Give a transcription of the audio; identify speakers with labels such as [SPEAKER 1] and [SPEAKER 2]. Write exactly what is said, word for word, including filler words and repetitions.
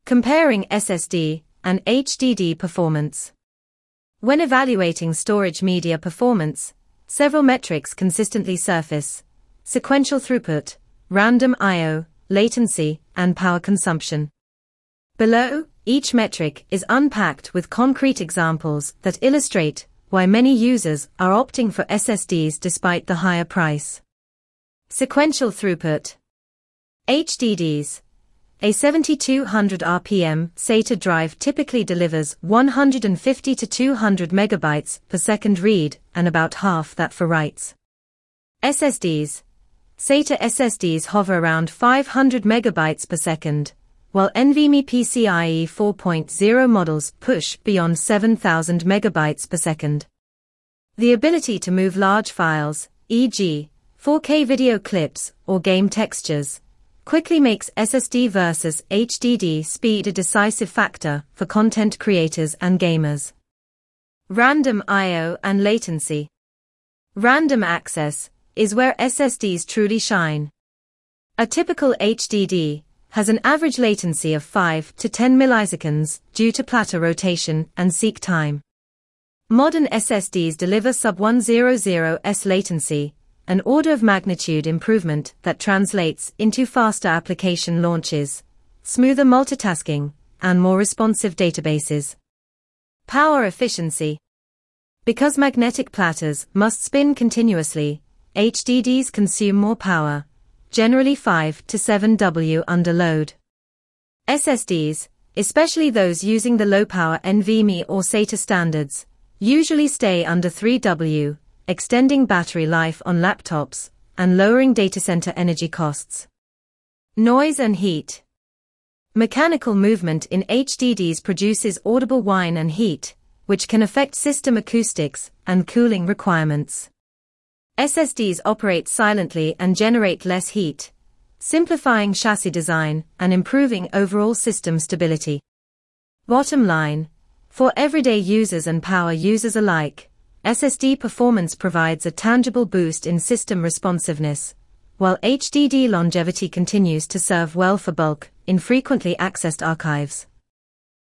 [SPEAKER 1] Comparing S S D and H D D performance. When evaluating storage media performance, several metrics consistently surface: sequential throughput, random I O, latency, and power consumption. Below, each metric is unpacked with concrete examples that illustrate why many users are opting for S S Ds despite the higher price. Sequential throughput. H D Ds. A seventy-two hundred R P M SATA drive typically delivers one hundred fifty to two hundred megabytes per second read and about half that for writes. S S Ds. SATA S S Ds hover around five hundred megabytes per second, while NVMe PCIe four point oh models push beyond seven thousand megabytes per second. The ability to move large files, for example, four K video clips or game textures, quickly makes S S D versus H D D speed a decisive factor for content creators and gamers. Random I O and latency. Random access is where S S Ds truly shine. A typical H D D has an average latency of five to ten milliseconds due to platter rotation and seek time. Modern S S Ds deliver sub one hundred S latency, an order of magnitude improvement that translates into faster application launches, smoother multitasking, and more responsive databases. Power efficiency. Because magnetic platters must spin continuously, H D Ds consume more power, generally five to seven watts under load. S S Ds, especially those using the low-power NVMe or SATA standards, usually stay under three watts, extending battery life on laptops and lowering data center energy costs. Noise and heat. Mechanical movement in H D Ds produces audible whine and heat, which can affect system acoustics and cooling requirements. S S Ds operate silently and generate less heat, simplifying chassis design and improving overall system stability. Bottom line, for everyday users and power users alike, S S D performance provides a tangible boost in system responsiveness, while H D D longevity continues to serve well for bulk, infrequently accessed archives.